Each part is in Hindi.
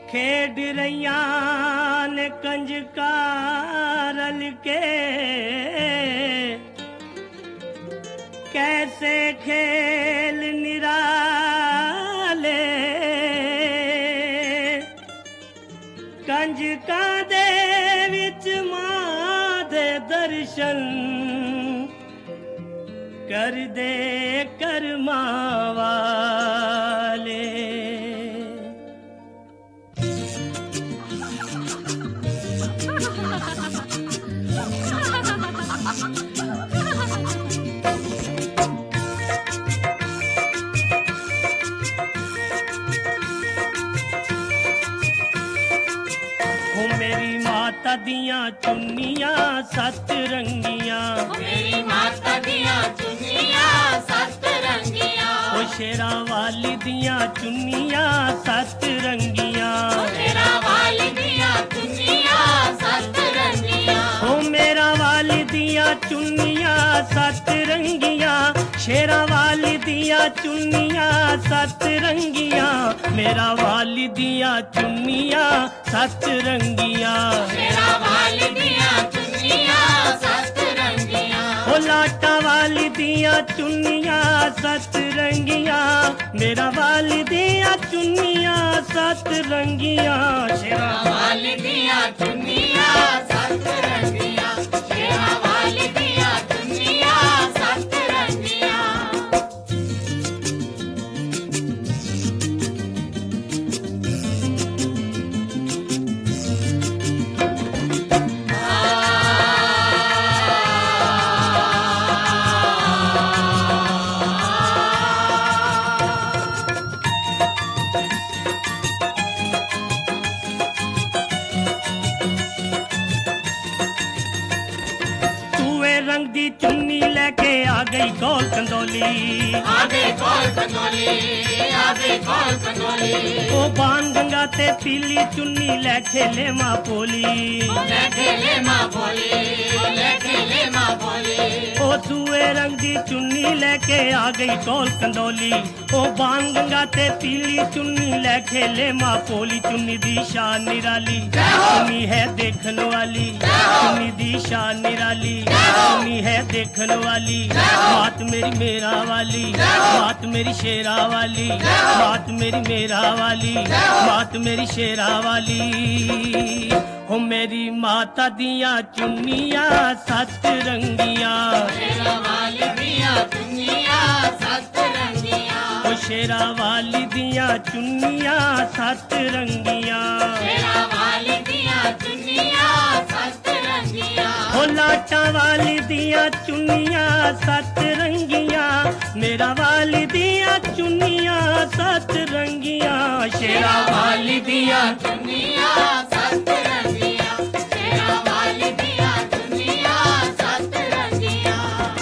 खेड रैया ने कंजकारल के कैसे खेल निराले कंजका दे विच मां दे दर्शन कर दे कर्मा वाले मेरी माता दियां चुन्नियां सत रंगियां मेरी माता दियां चुन्नियां सत रंगियां ओ शेरा वाली दियां चुन्नियां सत रंगियां मेरा वाली दियां चुन्नियां सत रंगियां ओ मेरा वाली दियां चुन्नियां सत रंगियां शेरा वाली दियां चुन्नियां सत रंगियां मेरा वाली दियां चुन्नियां सत रंगियां मेरा वाली दियां चुन्नियां सत रंगियां ओ लाटा वाली दियां चुन्नियां सत रंगियां मेरा वाली दियां चुन्नियां सत रंगियां शेरा वाली दियां चुन्नियां सत रंगियां मेरा वाली दियां चुन्नियां सत रंगियां रंग दी चुन्नी लेके आ गई गोल कंदोली आगे कौल कंदोली आगे कौल कंदोली ओ बाण गंगा ते पीली चुन्नी ले खेले मां बोली ले खेले मां बोली ले खेले मां बोली ओ दूए रंग दी चुन्नी लेके आ गई गोल कंदोली ओ बाण गंगा ते पीली चुन्नी ले खेले मां बोली चुन्नी दी शान निराली चुन्नी है देखने वाली चुन्नी दी शान निराली चुन्नी है देखने वाली बात मेरी मेरा वाली बात मेरी शेरा वाली बात मेरी मेरा वाली बात मेरी शेरा वाली हो मेरी माता दियां चुन्नियां सत रंगियां मेरा वाली दियां चुन्नियां सत रंगियां ओ शेरा वाली दियां चुन्नियां सत रंगियां मेरा वाली दियां चुन्नियां सत रंगियां ओ लाटा वाली दियां चुन्नियां सत रंगियां मेरा वाली दियां चुन्नियां सत रंगियां शेरा वाली दियां चुन्नियां सत रंगियां मेरा वाली दियां चुन्नियां सत रंगियां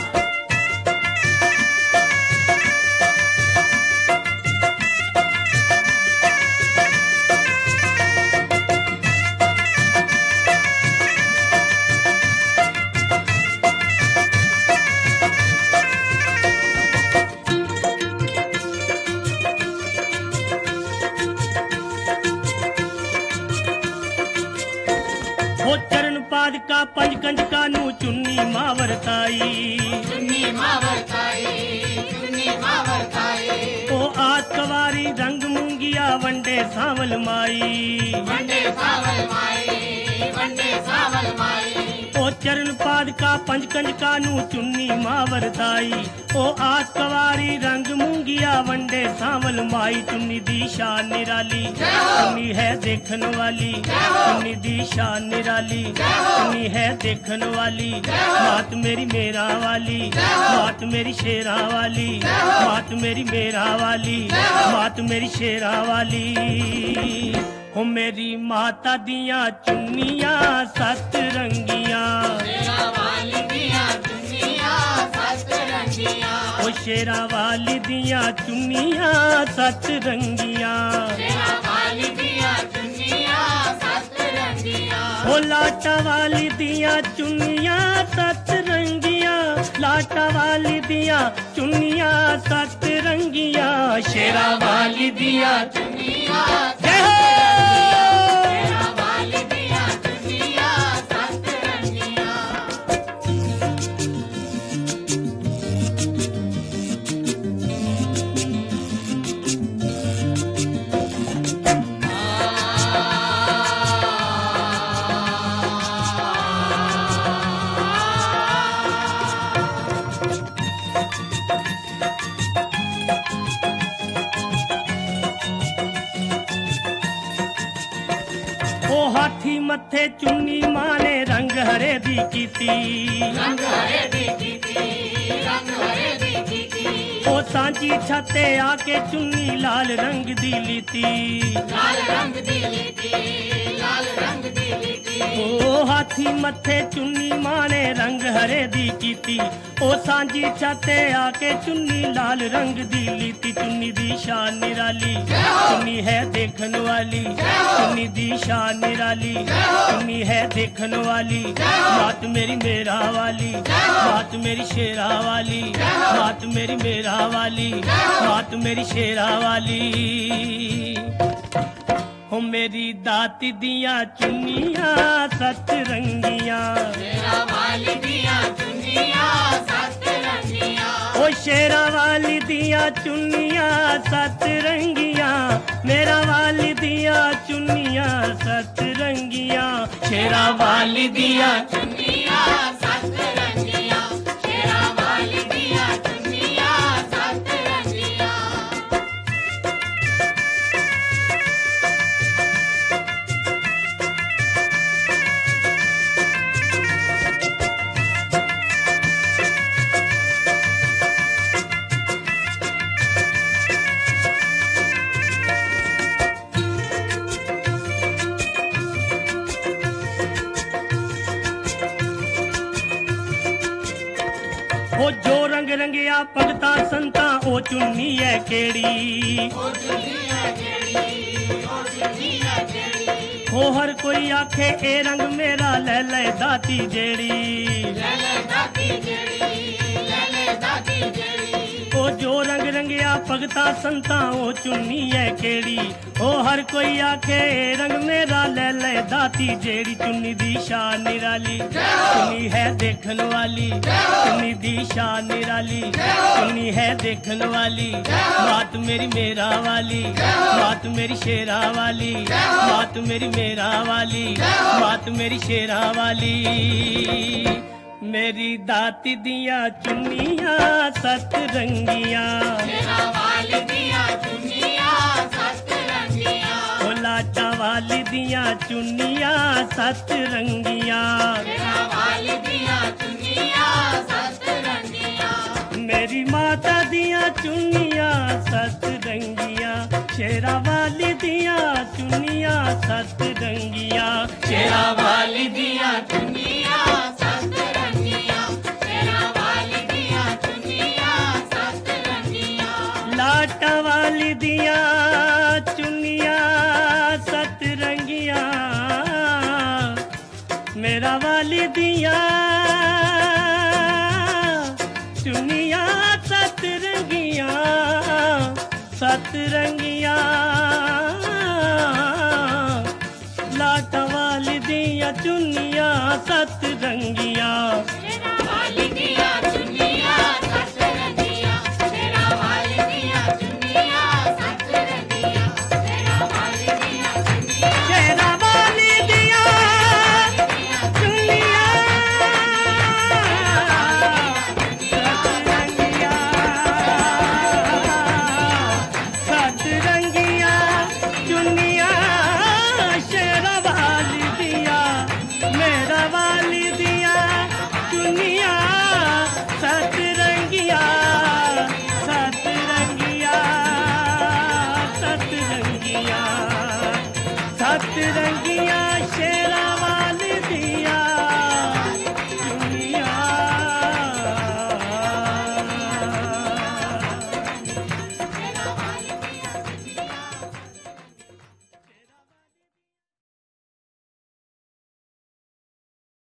वो चरण पादका पंज कंजका नू चुन्नी मावरताई चुन्नी मावरताई चुन्नी मावरताई ओ आतवारी रंग मुंगिया वंडे सावल माई वंडे सावल माई वंडे सावल माई ओ चरण पादका पंज कंजका नू चुन्नी मावरताई ओ आतवारी रंग मुंगिया वंडे सावल माई चुन्नी दी शान निराली चुन्नी है देखने वाली चुन्नी दी शान निराली चुन्नी है देखने वाली बात मेरी मेरा वाली बात मेरी शेरा वाली बात मेरी मेरा वाली बात मेरी शेरा वाली हो मेरी माता दियां चुन्नियां सत रंगियां मेरा वाली दियां चुन्नियां सत रंगियां ओ शेरा वाली दियां चुन्नियां सत रंगियां मेरा वाली दियां चुन्नियां सत रंगियां ओ लाटा वाली दियां चुन्नियां सत रंगियां लाटा वाली दियां चुन्नियां सत रंगियां शेरा वाली दियां चुन्नियां जय हो हाथी मथे चुन्नी मां ने रंग हरे दी कीती रंग हरे दी कीती रंग हरे दी कीती ओ सांची छाते आके चुन्नी लाल रंग दी लीती लाल रंग दी लीती लाल रंग दी लीती ओ हाथी मथे चुन्नी मां ने रंग हरे दी कीती ओ सांची छाते आके चुन्नी लाल रंग दी लीती चुन्नी दी शान निराली चुन्नी है देखन वाली चुन्नी दी शान निराली चुन्नी है देखन वाली मात मेरी मेरा वाली मात मेरी शेरा वाली मात मेरी मेरा वाली मात मेरी शेरा वाली हो मेरी दाती दिया चुन्नियां सत रंगियां मेरा वाली दिया चुन्नियां सत रंगियां ओ शेरा वाली दिया चुन्नियां सत रंगियां मेरा वाली दिया चुन्नियां सत रंगियां शेरा वाली दिया चुन्नियां सत रंगियां शेरा वाली दिया चुन्नियां सत रंगियां ओ जो रंग रंगिया भगता संता ओ चुन्नी है केड़ी ओ चुन्नियां केड़ी ओ चुन्नियां केड़ी हो हर कोई आखे ए रंग मेरा ले ले दाती जेड़ी ले ले दाती जेड़ी ले ले दाती जेड़ी ओ जो रंग रंगिया भगता संता ओ चुन्नी है केड़ी ओ हर कोई आखे ए रंग मेरा ले ले दाती जेड़ी चुन्नी दी शान निराली चुन्नी है देखन वाली चुन्नी दी शान निराली चुन्नी है देखन वाली मात मेरी मेरा वाली मात मेरी शेरा वाली मात मेरी मेरा वाली मात मेरी शेरा वाली मेरी दाती दिया चुन्नियां सत रंगियां मेरा वाली दिया चुन्नियां सत रंगियां ओ लाटा वाली दिया चुन्नियां सत रंगियां मेरा वाली दिया चुन्नियां सत रंगियां मेरी माता दिया चुन्नियां सत रंगियां शेरा वाली दिया चुन्नियां सत रंगियां शेरा वाली दिया चुन्नियां सत रंगियां मेरा वाली दिया चुन्नियां सत रंगियां लाटा वाली दिया चुन्नियां सत रंगियां मेरा वाली दिया चुन्नियां सत रंगियां सत रंगियां लाटा वाली दिया चुन्नियां सत रंगियां